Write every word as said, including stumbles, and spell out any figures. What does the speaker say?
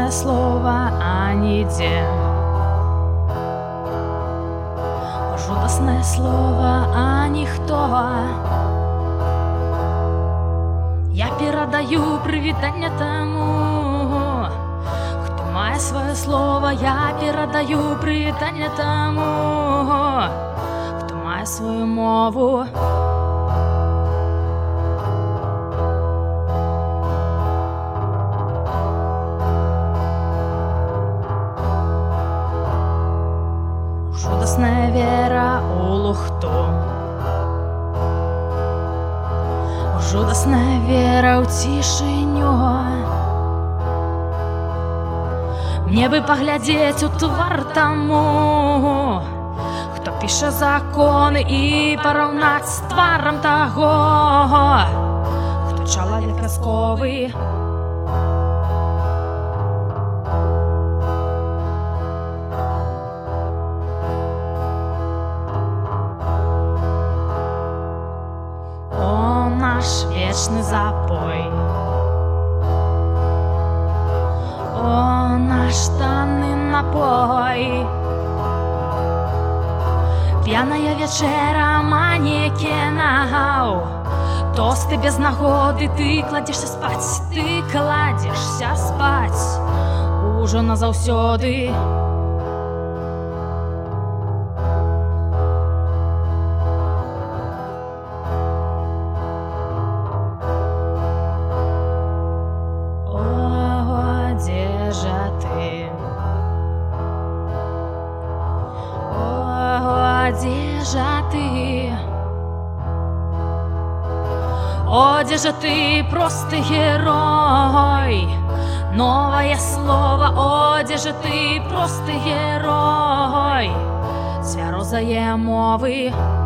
жудасное слово, а нигде. Жудасное слово, а ніхто. Я перадаю привітання тому, хто має своє слово. Я перадаю привітання тому, хто має свою мову. Жудасная вера у лухту, жудасная вера у цішыню. Мне бы паглядзець у твар таму, хто піша законы, і параўнаць з тварам таго, хто чалавек казковы. Наш вечный запой, о, наш танный напой. П'яная вечера манекенаў, тосты без нагоды. Ты кладзешся спаць, ты кладзешся спаць ужо назаўсёды. Где же ты? О, где же ты, просто герой? Новое слово, о, где же ты, просто герой? Цвярозае мовы.